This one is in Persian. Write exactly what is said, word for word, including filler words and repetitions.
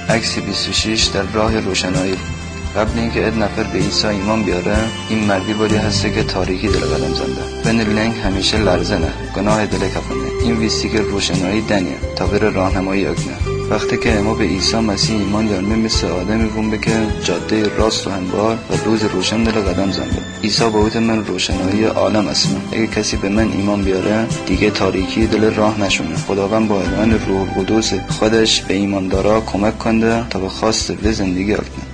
عکس بیست و شش در راه روشنایی. قبل اینکه اد نفر به عیسی ایمان بیاره، این مردی باری هسته که تاریکی دل قدم زنده. بن لنگ همیشه لرزه نه، گناه دل کفنه. این ویستی که روشنایی دنیه، تا بره راهنمایی اکنه. وقتی که ما به عیسی مسیح ایمان بیاریم، مثل آدمی بوم که جاده راست و هموار و روز روشن دل قدم زنده. عیسی باوت من روشنایی عالم اسمه. اگه کسی به من ایمان بیاره، دیگه تاریکی دل راه نشونه. خداوند با اعلان روح القدس خودش به ایماندارا کمک کنده تا به خواست و زندگی اکنه.